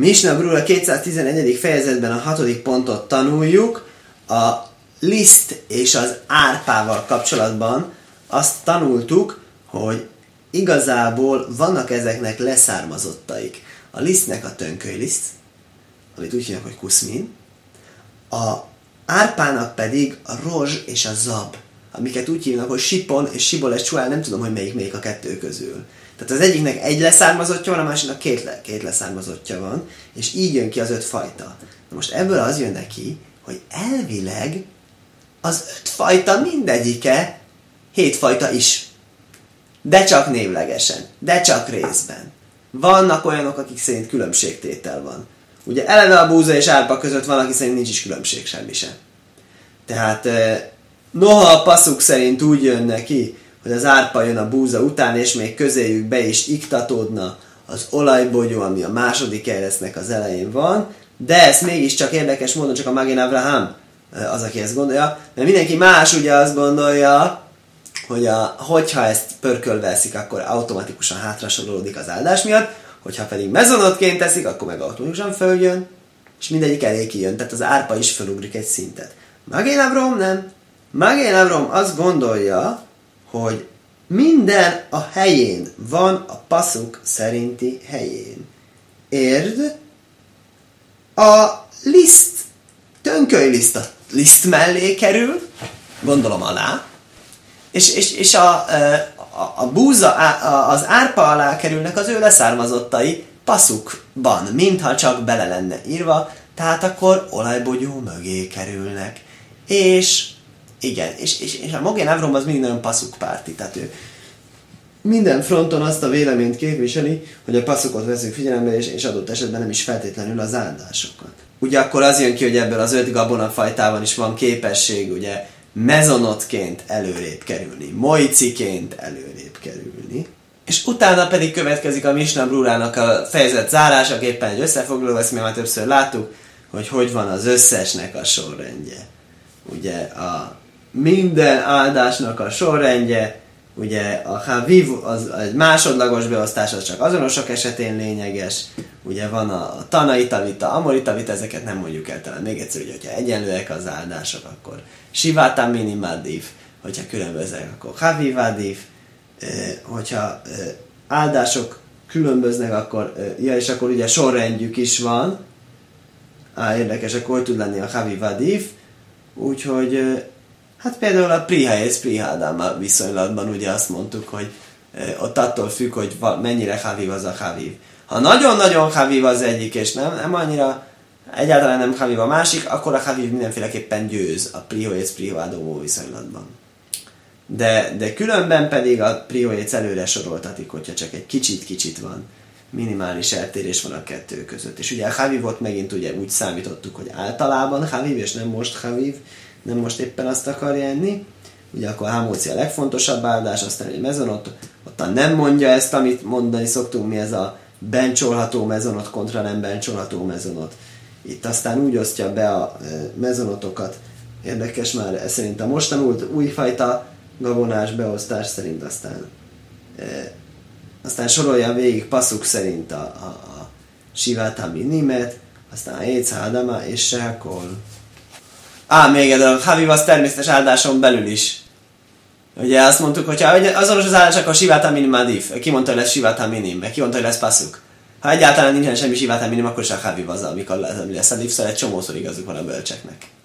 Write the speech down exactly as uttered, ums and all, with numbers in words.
Misna Brura kétszáztizenegyedik fejezetben a hatodik pontot tanuljuk. A liszt és az árpával kapcsolatban azt tanultuk, hogy igazából vannak ezeknek leszármazottaik. A lisztnek a tönkölyliszt, amit úgy hívják, hogy kuszmin, a árpának pedig a rozs és a zab, amiket úgy hívnak, hogy sipon és siboles csuál, nem tudom, hogy melyik melyik a kettő közül. Tehát az egyiknek egy leszármazottja van, a másiknak két, le, két leszármazottja van, és így jön ki az öt fajta. Na most ebből az jön neki, hogy elvileg az öt fajta mindegyike hét fajta is. De csak névlegesen, de csak részben. Vannak olyanok, akik szerint különbségtétel van. Ugye eleve a búza és árpa között van, aki szerint nincs is különbség semmi sem. Tehát noha a passzuk szerint úgy jön neki, hogy az árpa jön a búza után, és még közéjük be is iktatódna az olajbogyó, ami a második eresznek az elején van, de ezt mégiscsak érdekes módon csak a Magén Avraham az, aki ezt gondolja, mert mindenki más ugye azt gondolja, hogy a, hogyha ezt pörkölve eszik, akkor automatikusan hátrasorolódik az áldás miatt, hogyha pedig mezonotként teszik, akkor meg automatikusan följön, és mindegyik elé kijön, tehát az árpa is fölugrik egy szintet. Magén Avrom nem. Magén Avrom azt gondolja, hogy minden a helyén van a passzuk szerinti helyén. Érd? A liszt, tönkölyliszt a liszt mellé kerül, gondolom alá, és, és, és a, a, a búza, az árpa alá kerülnek az ő leszármazottai passzukban, mintha csak bele lenne írva, tehát akkor olajbogyó mögé kerülnek. És igen, és, és, és a Magén Avrom az mindig nagyon passzukpárti, tehát ő minden fronton azt a véleményt képviseli, hogy a passzukot veszünk figyelembe, és, és adott esetben nem is feltétlenül az áldásokat. Ugye akkor az jön ki, hogy ebből az öt gabonafajtában is van képesség, ugye mezonotként előrébb kerülni, mojciként előrébb kerülni, és utána pedig következik a Misna Brurának a fejezet zárása, éppen egy összefoglaló, ezt mi már többször láttuk, hogy hogy van az összesnek a sorrendje. Ugye a minden áldásnak a sorrendje, ugye a haviv az egy másodlagos beosztás, az csak azonosok esetén lényeges, ugye van a tanait vita, amorita vita, ezeket nem mondjuk el talán még egyszer, hogy hogyha egyenlőek az áldások, akkor siváta minimadív, hogyha különböznek, akkor havivadív, hogyha áldások különböznek, akkor, ja, és akkor ugye sorrendjük is van, á, érdekes, akkor hogy tud lenni a havivadív, úgyhogy hát például a priha és prihádáma viszonylatban ugye azt mondtuk, hogy ott attól függ, hogy mennyire havív az a havív. Ha nagyon-nagyon havív az egyik, és nem, nem annyira, egyáltalán nem havív a másik, akkor a havív mindenféleképpen győz a priho és prihádómó viszonylatban. De, de különben pedig a prihoéc előre soroltatik, hogyha csak egy kicsit-kicsit van, minimális eltérés van a kettő között. És ugye a havívot megint ugye úgy számítottuk, hogy általában havív, és nem most havív, nem most éppen azt akarja enni. Ugye akkor a hámóci a legfontosabb áldás, aztán egy mezonot, ottan nem mondja ezt, amit mondani szoktunk, mi ez a bencsolható mezonot kontra nem bencsolható mezonot. Itt aztán úgy osztja be a mezonotokat, érdekes már, ez szerint a most tanult újfajta gabonás beosztás szerint aztán e, aztán sorolja végig passzuk szerint a, a, a siváta minimet, aztán a éjszádama és sehkol. Á, még ez a haviv az természetes áldáson belül is. Ugye azt mondtuk, hogy ha azonos az áldás, akkor siváta minimadív. Ki mondta, hogy lesz siváta minim, ki mondta, hogy lesz passzuk. Ha egyáltalán nincsen semmi siváta minim, akkor is a haviv az, amikor lesz a div, szóval egy csomószor igazuk van a bölcseknek.